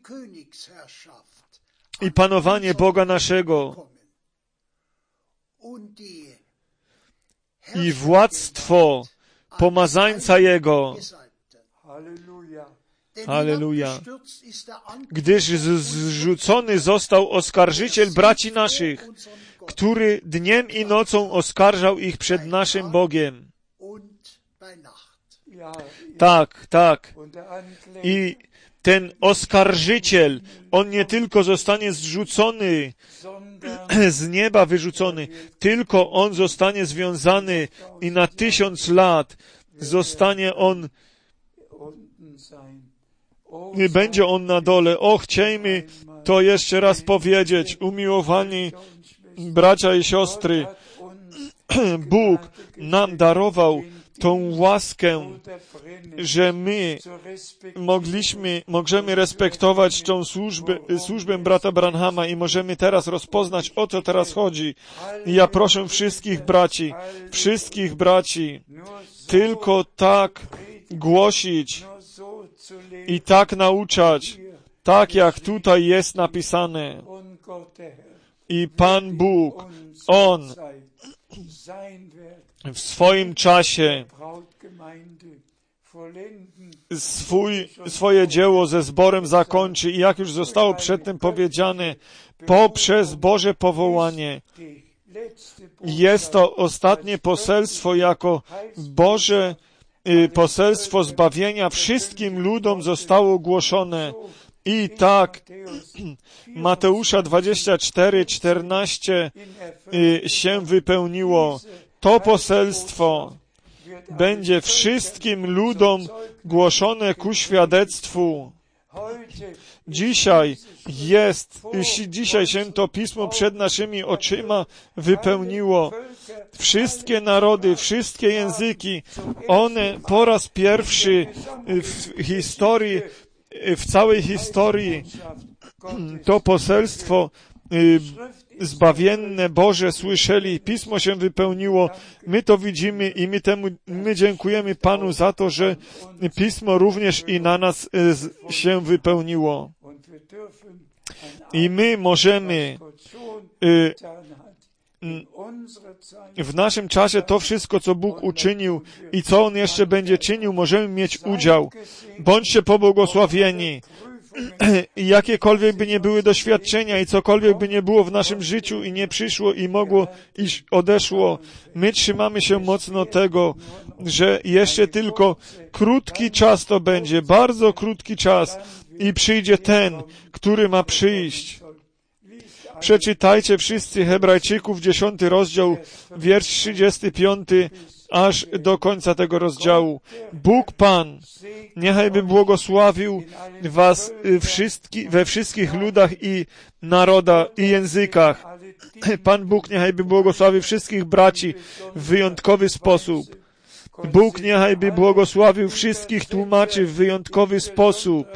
i panowanie Boga naszego i władztwo pomazańca Jego. Halleluja. Gdyż zrzucony został oskarżyciel braci naszych, który dniem i nocą oskarżał ich przed naszym Bogiem. Tak, tak. I ten oskarżyciel, on nie tylko zostanie zrzucony, z nieba wyrzucony, tylko on zostanie związany i na tysiąc lat zostanie on, będzie on na dole. O, chciejmy to jeszcze raz powiedzieć, umiłowani bracia i siostry, Bóg nam darował tą łaskę, że my mogliśmy, możemy respektować tą służbę, służbę brata Branhama i możemy teraz rozpoznać, o co teraz chodzi. I ja proszę wszystkich braci, wszystkich braci, tylko tak głosić i tak nauczać, tak jak tutaj jest napisane. I Pan Bóg, On w swoim czasie swój, swoje dzieło ze zborem zakończy i jak już zostało przedtem powiedziane, poprzez Boże powołanie. Jest to ostatnie poselstwo jako Boże y, poselstwo zbawienia wszystkim ludom zostało ogłoszone. I tak Mateusza dwadzieścia cztery, czternaście y, się wypełniło. To poselstwo będzie wszystkim ludom głoszone ku świadectwu. Dzisiaj jest, dzisiaj się to Pismo przed naszymi oczyma wypełniło. Wszystkie narody, wszystkie języki, one po raz pierwszy w historii, w całej historii to poselstwo zbawienne Boże słyszeli, Pismo się wypełniło, my to widzimy i my temu, my dziękujemy Panu za to, że Pismo również i na nas się wypełniło. I my możemy w naszym czasie to wszystko, co Bóg uczynił i co On jeszcze będzie czynił, możemy mieć udział. Bądźcie pobłogosławieni. I jakiekolwiek by nie były doświadczenia i cokolwiek by nie było w naszym życiu i nie przyszło i mogło iść, odeszło, my trzymamy się mocno tego, że jeszcze tylko krótki czas to będzie, bardzo krótki czas i przyjdzie ten, który ma przyjść. Przeczytajcie wszyscy Hebrajczyków, dziesiąty rozdział, wiersz trzydziesty piąty, aż do końca tego rozdziału. Bóg Pan, niechaj by błogosławił was wszystki, we wszystkich ludach i narodach i językach. Pan Bóg niechaj by błogosławił wszystkich braci w wyjątkowy sposób. Bóg niechaj by błogosławił wszystkich tłumaczy w wyjątkowy sposób.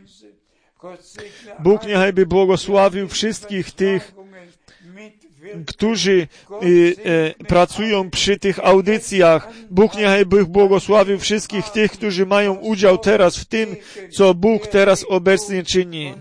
Bóg niechaj by błogosławił wszystkich tych, którzy y, y, pracują przy tych audycjach. Bóg niechaj by błogosławił wszystkich tych, którzy mają udział teraz w tym, co Bóg teraz obecnie czyni.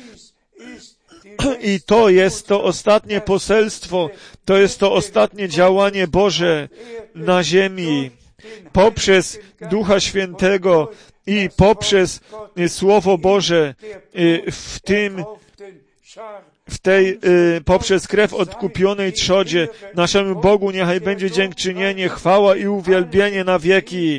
I to jest to ostatnie poselstwo, to jest to ostatnie działanie Boże na ziemi. Poprzez Ducha Świętego i poprzez Słowo Boże w tym, w tej, poprzez krew odkupionej trzodzie, naszemu Bogu niechaj będzie dziękczynienie, chwała i uwielbienie na wieki.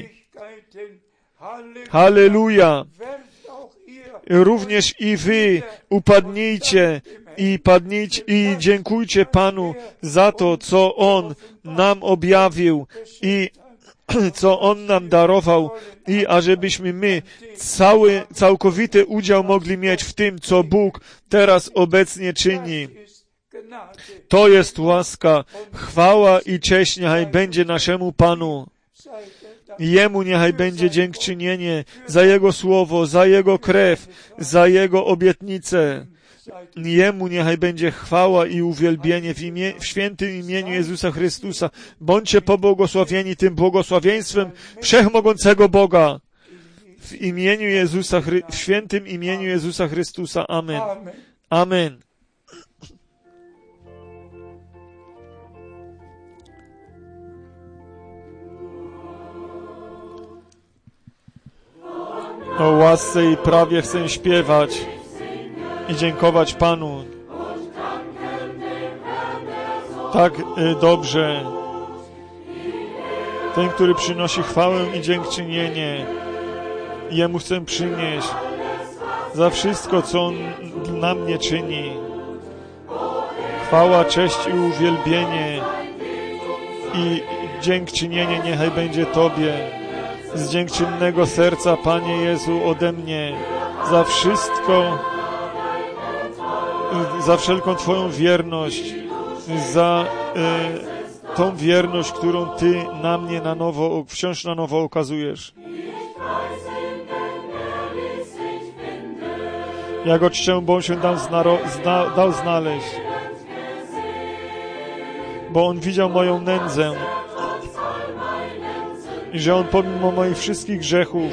Halleluja! Również i wy upadnijcie i padnijcie i dziękujcie Panu za to, co On nam objawił i co On nam darował i ażebyśmy my cały, całkowity udział mogli mieć w tym, co Bóg teraz obecnie czyni. To jest łaska, chwała i cześć niechaj będzie naszemu Panu. Jemu niechaj będzie dziękczynienie za Jego słowo, za Jego krew, za Jego obietnice. Jemu niechaj będzie chwała i uwielbienie w, imię, w świętym imieniu Jezusa Chrystusa. Bądźcie pobłogosławieni tym błogosławieństwem wszechmogącego Boga. W imieniu Jezusa, w świętym imieniu Jezusa Chrystusa. Amen. Amen. O łasce i prawie chcę śpiewać i dziękować Panu. Tak y, dobrze. Ten, który przynosi chwałę i dziękczynienie. Jemu chcę przynieść za wszystko, co On dla mnie czyni. Chwała, cześć i uwielbienie i dziękczynienie niechaj będzie Tobie. Z dziękczynnego serca, Panie Jezu, ode mnie za wszystko, za wszelką Twoją wierność, za y, tą wierność, którą Ty na mnie na nowo, wciąż na nowo okazujesz. Ja Go czczę, bo On się dał, znaro, zna, dał znaleźć, bo On widział moją nędzę i że On pomimo moich wszystkich grzechów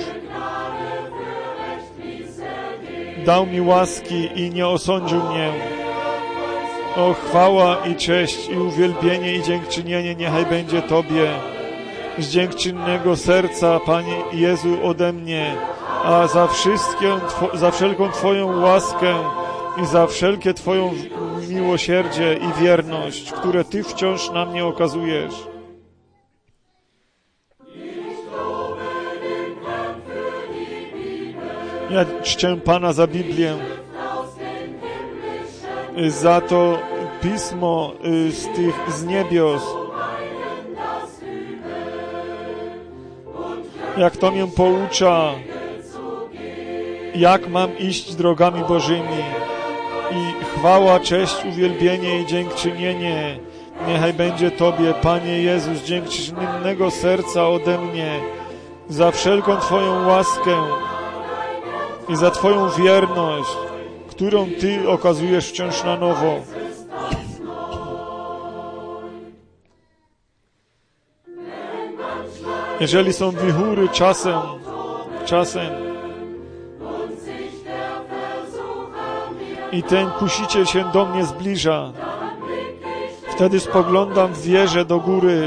dał mi łaski i nie osądził mnie. O, chwała i cześć i uwielbienie i dziękczynienie niechaj będzie Tobie z dziękczynnego serca, Panie Jezu, ode mnie, a za wszystkie, za wszelką Twoją łaskę i za wszelkie Twoją miłosierdzie i wierność, które Ty wciąż na mnie okazujesz. Ja czczę Pana za Biblię, za to Pismo z tych z niebios, jak to mnie poucza, jak mam iść drogami Bożymi. I chwała, cześć, uwielbienie i dziękczynienie niechaj będzie Tobie, Panie Jezus, z dziękczynnego serca ode mnie, za wszelką Twoją łaskę i za Twoją wierność, którą Ty okazujesz wciąż na nowo. Jeżeli są wichury czasem, czasem i ten kusiciel się do mnie zbliża, wtedy spoglądam w wierze do góry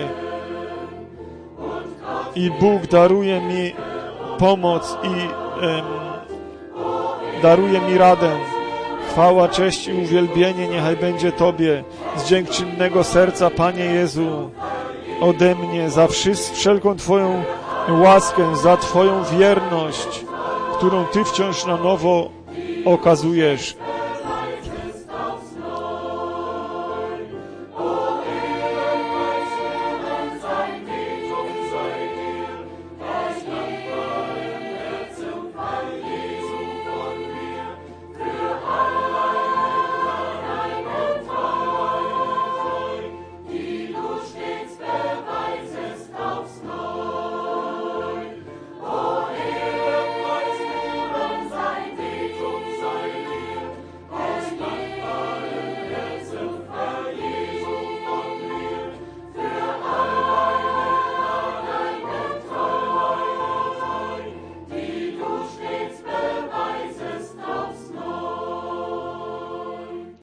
i Bóg daruje mi pomoc i em, daruje mi radę. Chwała, cześć i uwielbienie niechaj będzie Tobie z dziękczynnego serca, Panie Jezu, ode mnie, za wszelką Twoją łaskę, za Twoją wierność, którą Ty wciąż na nowo okazujesz.